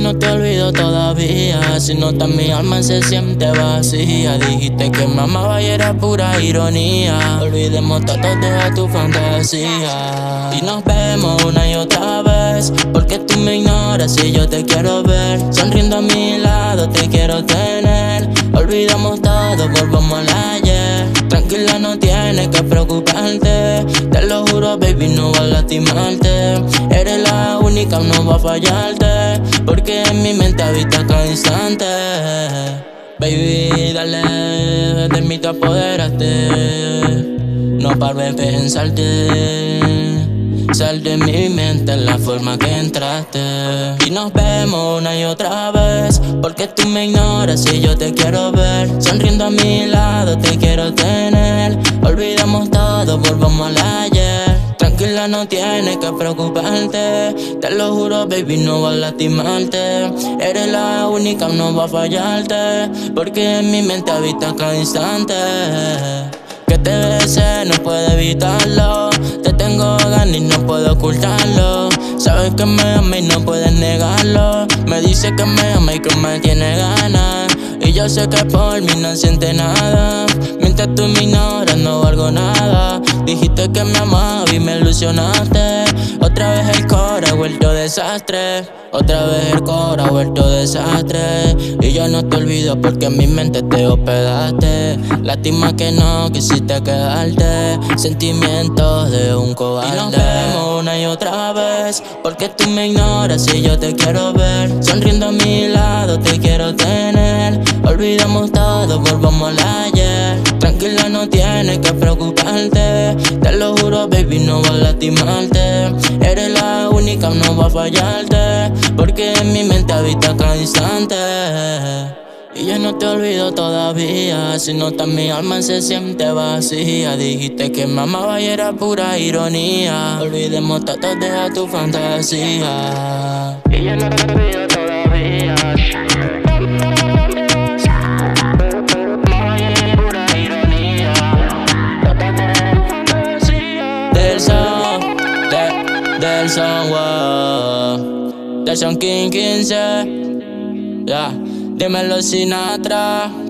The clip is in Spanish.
no te olvido todavía, si notas mi alma se siente vacía. Dijiste que me amaba y era pura ironía. Olvidemos todo, deja tu fantasía. Y nos vemos una y otra vez, porque tú me ignoras y yo te quiero ver. Sonriendo a mi lado te quiero tener. Olvidamos todo, volvamos al ayer. Tranquila, no tienes que preocuparte. Te lo juro, baby, no va a lastimarte. Eres la única, no va a fallarte, porque en mi mente habita cada instante. Baby, dale, de mí te apoderaste. No paro de pensarte. Sal de mi mente la forma que entraste. Y nos vemos una y otra vez, porque tú me ignoras y yo te quiero ver. Sonriendo a mi lado te quiero tener. Olvidamos todo, volvamos al ayer. Tranquila, no tienes que preocuparte. Te lo juro, baby, no va a lastimarte. Eres la única, no va a fallarte, porque en mi mente habita cada instante. Que te bese, no puedo evitarlo. Te tengo ganas y no puedo ocultarlo. Sabes que me ama y no puedes negarlo. Me dice que me ama y que me tiene ganas, y yo sé que por mí no siente nada. Mientras tú me ignoras no valgo nada. Dijiste que me amaba y me ilusionaste. Otra vez el coro ha vuelto desastre. Otra vez el coro ha vuelto desastre. Y yo no te olvido porque en mi mente te hospedaste. Lástima que no quisiste quedarte. Sentimientos de un cobarde. Y nos vemos una y otra vez, porque tú me ignoras y yo te quiero ver. Sonriendo a mi lado te quiero tener. Olvidamos todo, volvamos al ayer. Tranquila, no tienes que preocuparte. Te lo juro, baby, no va a lastimarte. Eres la única, no va a fallarte, porque en mi mente habita cada instante. Y yo no te olvido todavía, si notas mi alma se siente vacía. Dijiste que me amaba y era pura ironía. Olvidemos todo, deja tu fantasía. Y yo no te olvido todavía. Del son, wow. Del son King 15. Ya, dímelo Sinatra.